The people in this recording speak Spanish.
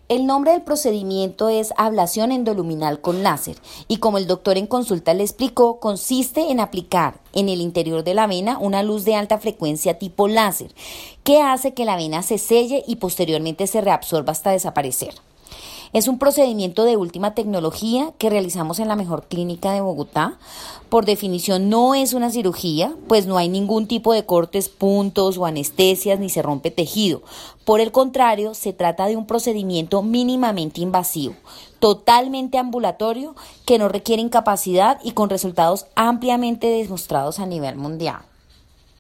El nombre del procedimiento es ablación endoluminal con láser y como el doctor en consulta le explicó, consiste en aplicar en el interior de la vena una luz de alta frecuencia tipo láser que hace que la vena se selle y posteriormente se reabsorba hasta desaparecer. Es un procedimiento de última tecnología que realizamos en la mejor clínica de Bogotá. Por definición no es una cirugía, pues no hay ningún tipo de cortes, puntos o anestesias ni se rompe tejido. Por el contrario, se trata de un procedimiento mínimamente invasivo, totalmente ambulatorio, que no requiere incapacidad y con resultados ampliamente demostrados a nivel mundial.